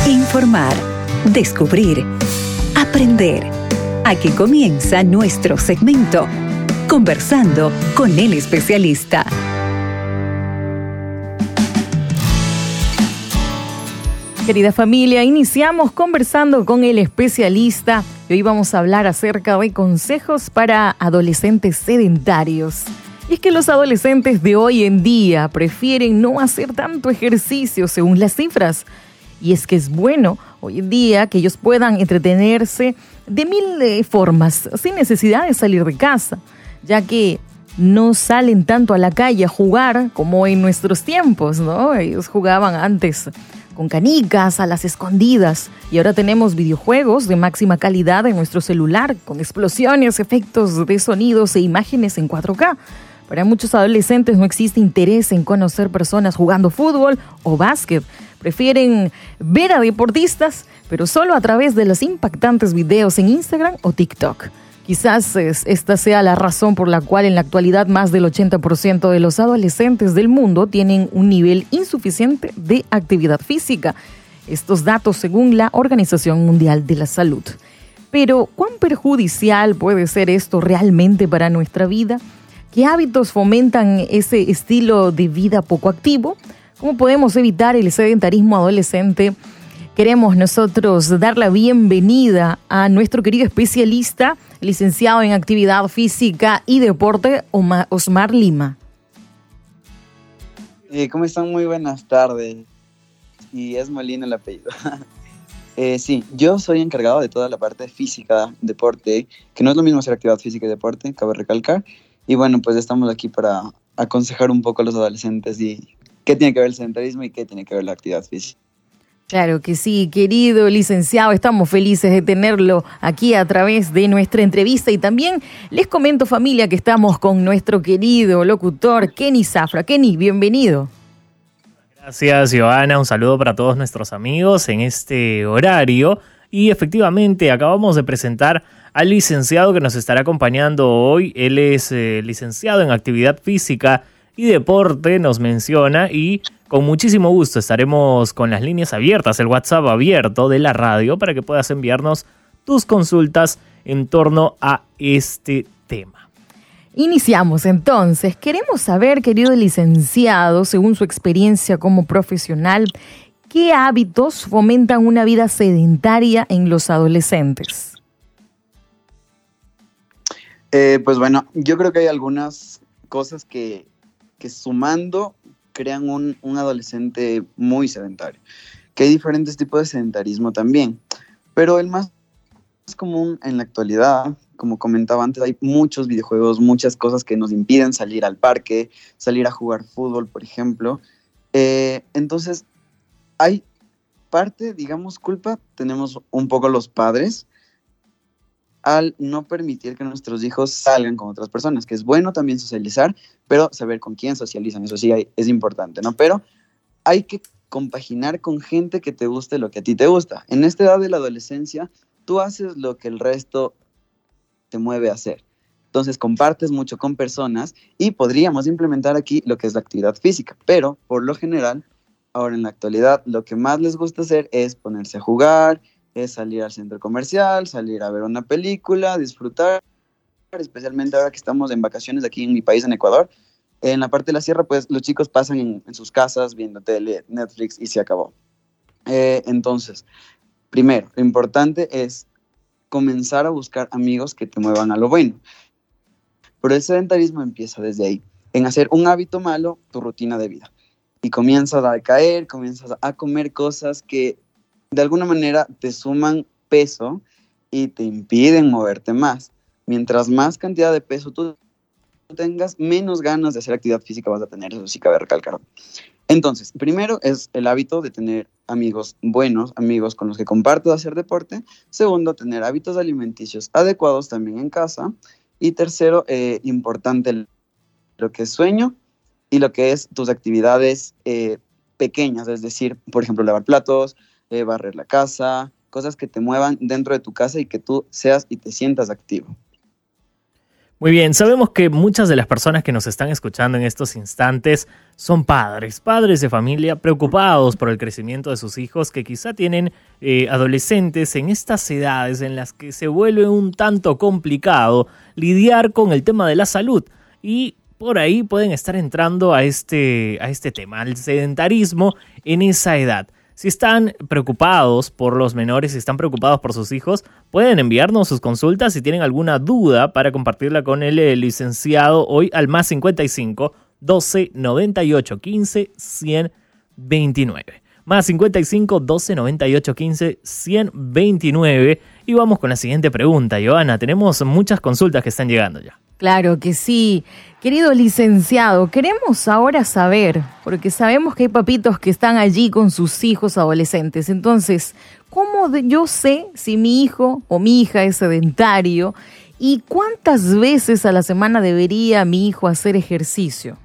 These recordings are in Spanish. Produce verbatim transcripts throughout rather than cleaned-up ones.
Informar, descubrir, aprender. Aquí comienza nuestro segmento, Conversando con el especialista. Querida familia, iniciamos conversando con el especialista y hoy vamos a hablar acerca de consejos para adolescentes sedentarios. Y es que los adolescentes de hoy en día prefieren no hacer tanto ejercicio según las cifras. Y es que es bueno hoy en día que ellos puedan entretenerse de mil de formas sin necesidad de salir de casa, ya que no salen tanto a la calle a jugar como en nuestros tiempos, ¿no? Ellos jugaban antes con canicas, a las escondidas, y ahora tenemos videojuegos de máxima calidad en nuestro celular, con explosiones, efectos de sonidos e imágenes en cuatro K. Para muchos adolescentes no existe interés en conocer personas jugando fútbol o básquet. Prefieren ver a deportistas, pero solo a través de los impactantes videos en Instagram o TikTok. Quizás esta sea la razón por la cual en la actualidad más del ochenta por ciento de los adolescentes del mundo tienen un nivel insuficiente de actividad física. Estos datos según la Organización Mundial de la Salud. Pero, ¿cuán perjudicial puede ser esto realmente para nuestra vida? ¿Qué hábitos fomentan ese estilo de vida poco activo? ¿Cómo podemos evitar el sedentarismo adolescente? Queremos nosotros dar la bienvenida a nuestro querido especialista, licenciado en Actividad Física y Deporte, Osmar Lima. Eh, ¿Cómo están? Muy buenas tardes. Y es Molina el apellido. eh, sí, yo soy encargado de toda la parte física, deporte, que no es lo mismo hacer actividad física y deporte, cabe recalcar. Y bueno, pues estamos aquí para aconsejar un poco a los adolescentes y qué tiene que ver el sedentarismo y qué tiene que ver la actividad física. Claro que sí, querido licenciado, estamos felices de tenerlo aquí a través de nuestra entrevista y también les comento, familia, que estamos con nuestro querido locutor Kenny Zafra. Kenny, bienvenido. Gracias, Joana, un saludo para todos nuestros amigos en este horario y efectivamente acabamos de presentar al licenciado que nos estará acompañando hoy. Él es eh, licenciado en Actividad Física y Deporte, nos menciona, y con muchísimo gusto estaremos con las líneas abiertas, el WhatsApp abierto de la radio para que puedas enviarnos tus consultas en torno a este tema. Iniciamos entonces. Queremos saber, querido licenciado, según su experiencia como profesional, ¿qué hábitos fomentan una vida sedentaria en los adolescentes? Eh, pues bueno, yo creo que hay algunas cosas que, que sumando crean un, un adolescente muy sedentario. Que hay diferentes tipos de sedentarismo también. Pero el más común en la actualidad, como comentaba antes, hay muchos videojuegos, muchas cosas que nos impiden salir al parque, salir a jugar fútbol, por ejemplo. Eh, entonces, hay parte, digamos, culpa, tenemos un poco los padres, al no permitir que nuestros hijos salgan con otras personas, que es bueno también socializar, pero saber con quién socializan, eso sí hay, es importante, ¿no? Pero hay que compaginar con gente que te guste lo que a ti te gusta. En esta edad de la adolescencia, tú haces lo que el resto te mueve a hacer. Entonces, compartes mucho con personas y podríamos implementar aquí lo que es la actividad física, pero por lo general, ahora en la actualidad, lo que más les gusta hacer es ponerse a jugar, es salir al centro comercial, salir a ver una película, disfrutar, especialmente ahora que estamos en vacaciones aquí en mi país, en Ecuador. En la parte de la sierra, pues los chicos pasan en, en sus casas viendo tele, Netflix y se acabó. Eh, entonces, primero, lo importante es comenzar a buscar amigos que te muevan a lo bueno. Pero el sedentarismo empieza desde ahí, en hacer un hábito malo tu rutina de vida. Y comienzas a decaer, comienzas a comer cosas que de alguna manera te suman peso y te impiden moverte más. Mientras más cantidad de peso tú tengas, menos ganas de hacer actividad física vas a tener, eso sí cabe recalcar. Entonces, primero es el hábito de tener amigos buenos, amigos con los que compartas hacer deporte. Segundo, tener hábitos alimenticios adecuados también en casa. Y tercero, eh, importante, lo que es sueño y lo que es tus actividades eh, pequeñas, es decir, por ejemplo, lavar platos, Eh, barrer la casa, cosas que te muevan dentro de tu casa y que tú seas y te sientas activo. Muy bien, sabemos que muchas de las personas que nos están escuchando en estos instantes son padres, padres de familia preocupados por el crecimiento de sus hijos que quizá tienen eh, adolescentes en estas edades en las que se vuelve un tanto complicado lidiar con el tema de la salud y por ahí pueden estar entrando a este, a este tema, al sedentarismo en esa edad. Si están preocupados por los menores, si están preocupados por sus hijos, pueden enviarnos sus consultas si tienen alguna duda para compartirla con el, el licenciado hoy al más cincuenta y cinco, doce, noventa y ocho, quince, ciento veintinueve. Más cincuenta y cinco, doce, noventa y ocho, quince, ciento veintinueve. Y vamos con la siguiente pregunta, Joana. Tenemos muchas consultas que están llegando ya. Claro que sí. Querido licenciado, queremos ahora saber, porque sabemos que hay papitos que están allí con sus hijos adolescentes. Entonces, ¿cómo de- yo sé si mi hijo o mi hija es sedentario y cuántas veces a la semana debería mi hijo hacer ejercicio?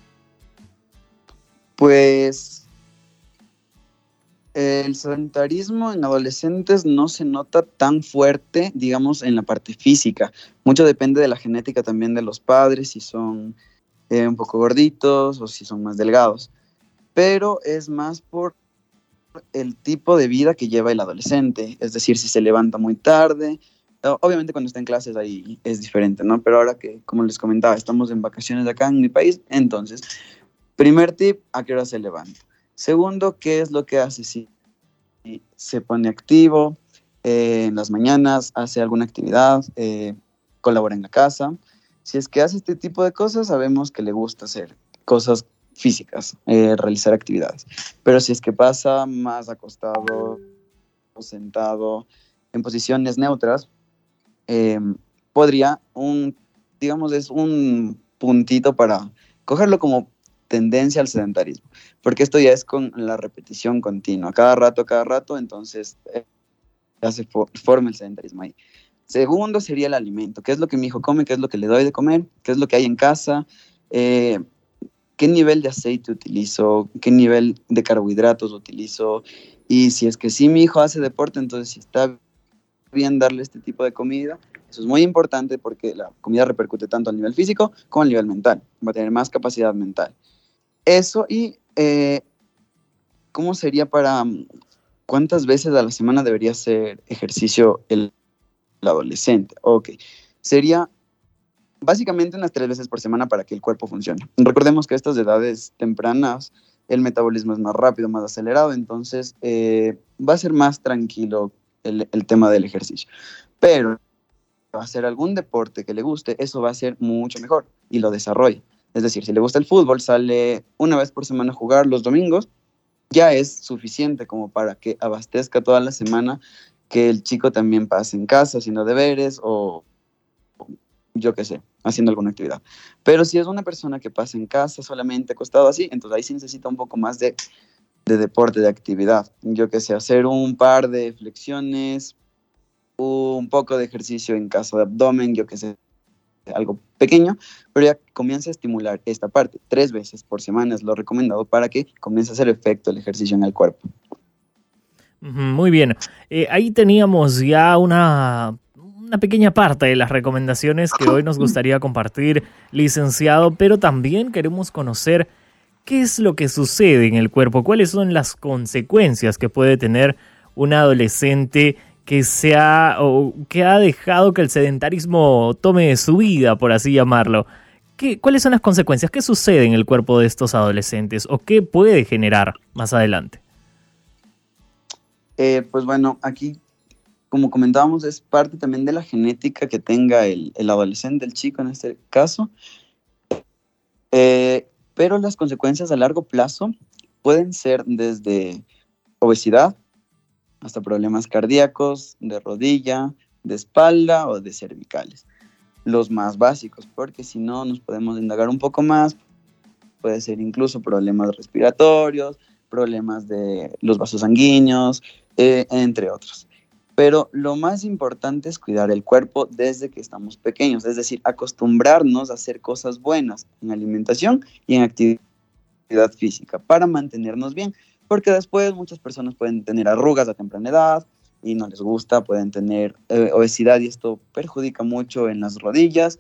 Pues el sedentarismo en adolescentes no se nota tan fuerte, digamos, en la parte física. Mucho depende de la genética también de los padres, si son eh, un poco gorditos o si son más delgados. Pero es más por el tipo de vida que lleva el adolescente. Es decir, si se levanta muy tarde. o- Obviamente cuando está en clases ahí es diferente, ¿no? Pero ahora que, como les comentaba, estamos en vacaciones acá en mi país, entonces, primer tip, ¿a qué hora se levanta? Segundo, ¿qué es lo que hace? Si se pone activo eh, en las mañanas, hace alguna actividad, eh, colabora en la casa. Si es que hace este tipo de cosas, sabemos que le gusta hacer cosas físicas, eh, realizar actividades. Pero si es que pasa más acostado o sentado en posiciones neutras, eh, podría un, digamos, es un puntito para cogerlo como tendencia al sedentarismo, porque esto ya es con la repetición continua, cada rato, cada rato, entonces eh, ya se fo- forma el sedentarismo ahí. Segundo sería el alimento, qué es lo que mi hijo come, qué es lo que le doy de comer, qué es lo que hay en casa, eh, qué nivel de aceite utilizo, qué nivel de carbohidratos utilizo, y si es que sí mi hijo hace deporte, entonces si está bien darle este tipo de comida. Eso es muy importante porque la comida repercute tanto a nivel físico como a nivel mental, va a tener más capacidad mental. Eso y eh, ¿cómo sería para mm, cuántas veces a la semana debería hacer ejercicio el, el adolescente? Ok, sería básicamente unas tres veces por semana para que el cuerpo funcione. Recordemos que a estas edades tempranas el metabolismo es más rápido, más acelerado, entonces eh, va a ser más tranquilo el, el tema del ejercicio. Pero hacer algún deporte que le guste, eso va a ser mucho mejor y lo desarrolla. Es decir, si le gusta el fútbol, sale una vez por semana a jugar los domingos, ya es suficiente como para que abastezca toda la semana, que el chico también pase en casa haciendo deberes o yo qué sé, haciendo alguna actividad. Pero si es una persona que pasa en casa solamente acostado así, entonces ahí sí necesita un poco más de, de deporte, de actividad. Yo qué sé, hacer un par de flexiones, un poco de ejercicio en casa de abdomen, yo qué sé, algo pequeño, pero ya comienza a estimular esta parte. Tres veces por semana es lo recomendado para que comience a hacer efecto el ejercicio en el cuerpo. Muy bien. Eh, ahí teníamos ya una, una pequeña parte de las recomendaciones que hoy nos gustaría compartir, licenciado, pero también queremos conocer qué es lo que sucede en el cuerpo, cuáles son las consecuencias que puede tener un adolescente que se ha, o que ha dejado que el sedentarismo tome su vida, por así llamarlo. ¿Qué, ¿Cuáles son las consecuencias? ¿Qué sucede en el cuerpo de estos adolescentes o qué puede generar más adelante? Eh, pues bueno, aquí, como comentábamos, es parte también de la genética que tenga el, el adolescente, el chico en este caso. Eh, pero las consecuencias a largo plazo pueden ser desde obesidad hasta problemas cardíacos, de rodilla, de espalda o de cervicales. Los más básicos, porque si no nos podemos indagar un poco más, puede ser incluso problemas respiratorios, problemas de los vasos sanguíneos, eh, entre otros. Pero lo más importante es cuidar el cuerpo desde que estamos pequeños, es decir, acostumbrarnos a hacer cosas buenas en alimentación y en actividad física para mantenernos bien, porque después muchas personas pueden tener arrugas a temprana edad y no les gusta, pueden tener eh, obesidad y esto perjudica mucho en las rodillas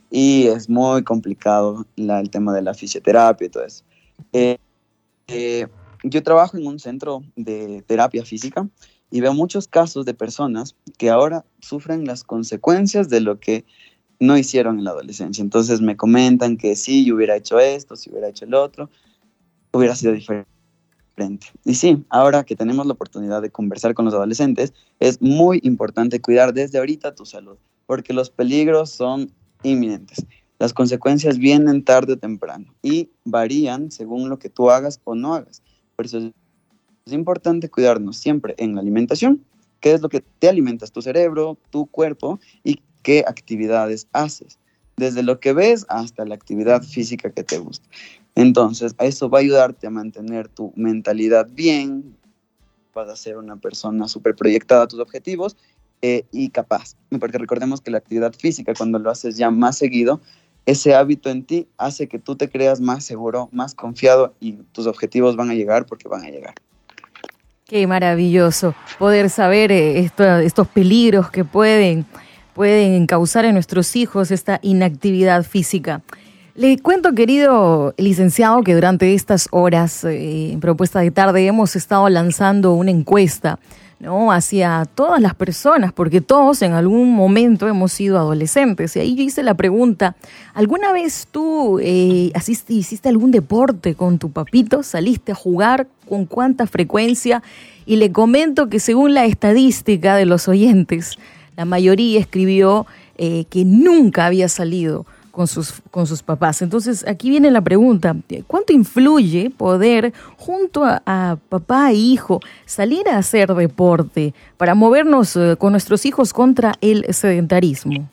y es muy complicado la, el tema de la fisioterapia y todo eso. Eh, eh, yo trabajo en un centro de terapia física y veo muchos casos de personas que ahora sufren las consecuencias de lo que no hicieron en la adolescencia. Entonces me comentan que sí, yo hubiera hecho esto, si hubiera hecho el otro, hubiera sido diferente. Y sí, ahora que tenemos la oportunidad de conversar con los adolescentes, es muy importante cuidar desde ahorita tu salud, porque los peligros son inminentes. Las consecuencias vienen tarde o temprano y varían según lo que tú hagas o no hagas. Por eso es importante cuidarnos siempre en la alimentación, qué es lo que te alimentas, tu cerebro, tu cuerpo, y qué actividades haces, desde lo que ves hasta la actividad física que te gusta. Entonces, eso va a ayudarte a mantener tu mentalidad bien, vas a ser una persona súper proyectada a tus objetivos eh, y capaz, porque recordemos que la actividad física, cuando lo haces ya más seguido, ese hábito en ti hace que tú te creas más seguro, más confiado, y tus objetivos van a llegar porque van a llegar. Qué maravilloso poder saber eh, esto, estos peligros que pueden, pueden causar en nuestros hijos esta inactividad física. Le cuento, querido licenciado, que durante estas horas eh, en Propuesta de Tarde hemos estado lanzando una encuesta, ¿no?, hacia todas las personas, porque todos en algún momento hemos sido adolescentes. Y ahí yo hice la pregunta, ¿alguna vez tú eh, asiste, hiciste algún deporte con tu papito? ¿Saliste a jugar? ¿Con cuánta frecuencia? Y le comento que según la estadística de los oyentes, la mayoría escribió eh, que nunca había salido con sus, con sus papás. Entonces, aquí viene la pregunta, ¿cuánto influye poder, junto a, a papá e hijo, salir a hacer deporte para movernos eh, con nuestros hijos contra el sedentarismo?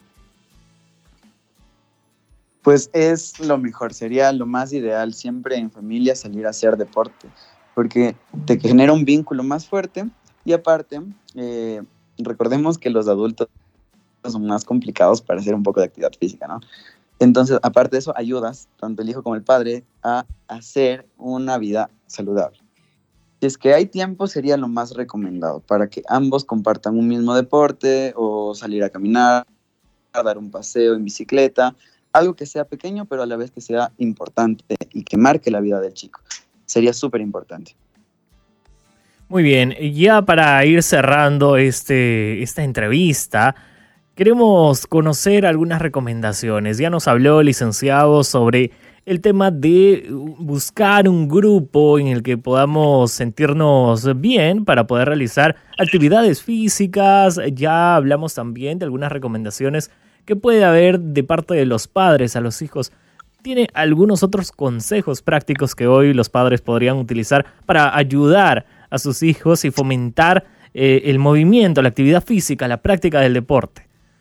Pues es lo mejor, sería lo más ideal siempre en familia salir a hacer deporte, porque te genera un vínculo más fuerte y aparte, eh, recordemos que los adultos son más complicados para hacer un poco de actividad física, ¿no? Entonces, aparte de eso, ayudas, tanto el hijo como el padre, a hacer una vida saludable. Si es que hay tiempo, sería lo más recomendado para que ambos compartan un mismo deporte o salir a caminar, a dar un paseo en bicicleta, algo que sea pequeño, pero a la vez que sea importante y que marque la vida del chico. Sería súper importante. Muy bien, ya para ir cerrando este, esta entrevista, queremos conocer algunas recomendaciones. Ya nos habló el licenciado sobre el tema de buscar un grupo en el que podamos sentirnos bien para poder realizar actividades físicas. Ya hablamos también de algunas recomendaciones que puede haber de parte de los padres a los hijos. ¿Tiene algunos otros consejos prácticos que hoy los padres podrían utilizar para ayudar a sus hijos y fomentar eh, el movimiento, la actividad física, la práctica del deporte?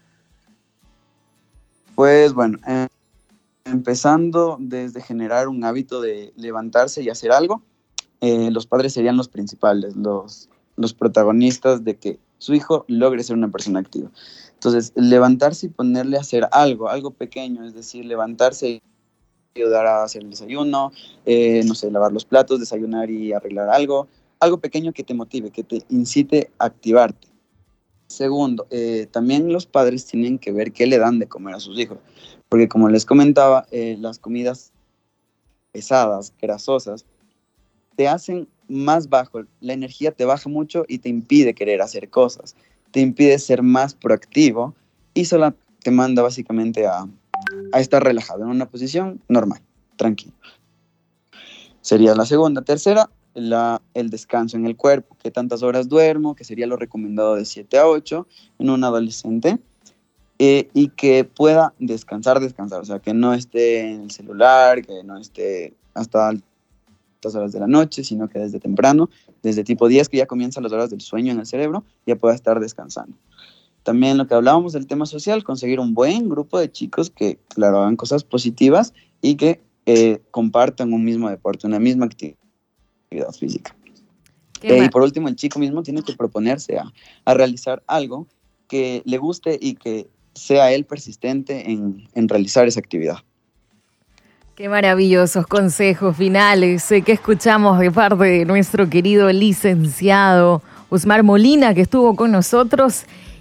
Pues bueno, eh, empezando desde generar un hábito de levantarse y hacer algo, eh, los padres serían los principales, los, los protagonistas de que su hijo logre ser una persona activa. Entonces, levantarse y ponerle a hacer algo, algo pequeño, es decir, levantarse y ayudar a hacer el desayuno, eh, no sé, lavar los platos, desayunar y arreglar algo, algo pequeño que te motive, que te incite a activarte. Segundo, eh, también los padres tienen que ver qué le dan de comer a sus hijos, porque como les comentaba, eh, las comidas pesadas, grasosas, te hacen más bajo, la energía te baja mucho y te impide querer hacer cosas, te impide ser más proactivo y solo te manda básicamente a, a estar relajado en una posición normal, tranquilo. Sería la segunda. Tercera, La, el descanso en el cuerpo, qué tantas horas duermo, que sería lo recomendado de siete a ocho en un adolescente, eh, y que pueda descansar, descansar, o sea, que no esté en el celular, que no esté hasta altas horas de la noche, sino que desde temprano, desde tipo diez, que ya comienzan las horas del sueño en el cerebro, ya pueda estar descansando. También lo que hablábamos del tema social, conseguir un buen grupo de chicos que, claro, hagan cosas positivas y que eh, compartan un mismo deporte, una misma actividad física. Eh, y por último, el chico mismo tiene que proponerse a, a realizar algo que le guste y que sea él persistente en, en realizar esa actividad. Qué maravillosos consejos finales eh, que escuchamos de parte de nuestro querido licenciado Usmar Molina, que estuvo con nosotros.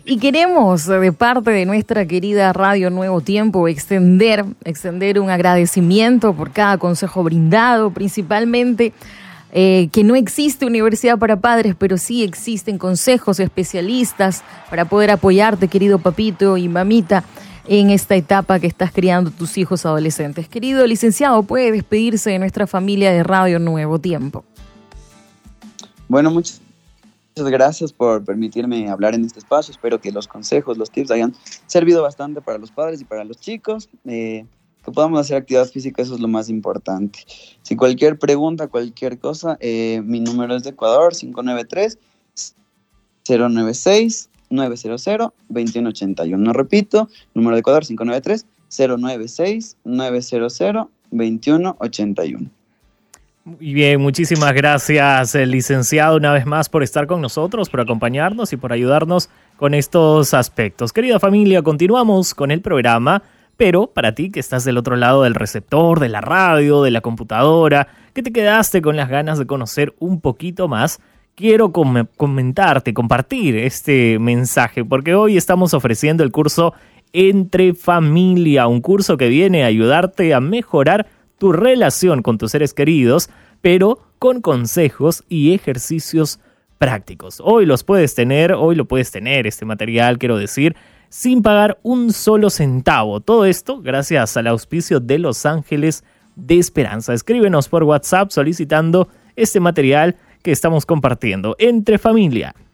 Y queremos, de parte de nuestra querida Radio Nuevo Tiempo, extender, extender un agradecimiento por cada consejo brindado, principalmente eh, que no existe universidad para padres, pero sí existen consejos especialistas para poder apoyarte, querido papito y mamita, en esta etapa que estás criando tus hijos adolescentes. Querido licenciado, puede despedirse de nuestra familia de Radio Nuevo Tiempo. Bueno, muchas gracias por permitirme hablar en este espacio. Espero que los consejos, los tips hayan servido bastante para los padres y para los chicos. Eh, que podamos hacer actividad física, eso es lo más importante. Si cualquier pregunta, cualquier cosa, eh, mi número es de Ecuador, cinco nueve tres, cero nueve seis, nueve cero cero, dos uno ocho uno. Repito, número de Ecuador, cinco nueve tres, cero nueve seis, nueve cero cero, dos uno ocho uno. Muy bien, muchísimas gracias, licenciado, una vez más por estar con nosotros, por acompañarnos y por ayudarnos con estos aspectos. Querida familia, continuamos con el programa, pero para ti que estás del otro lado del receptor, de la radio, de la computadora, que te quedaste con las ganas de conocer un poquito más, quiero com- comentarte, compartir este mensaje, porque hoy estamos ofreciendo el curso Entre Familia, un curso que viene a ayudarte a mejorar tu relación con tus seres queridos, pero con consejos y ejercicios prácticos. Hoy los puedes tener, hoy lo puedes tener, este material, quiero decir, sin pagar un solo centavo. Todo esto gracias al auspicio de Los Ángeles de Esperanza. Escríbenos por WhatsApp solicitando este material que estamos compartiendo. Entre Familia.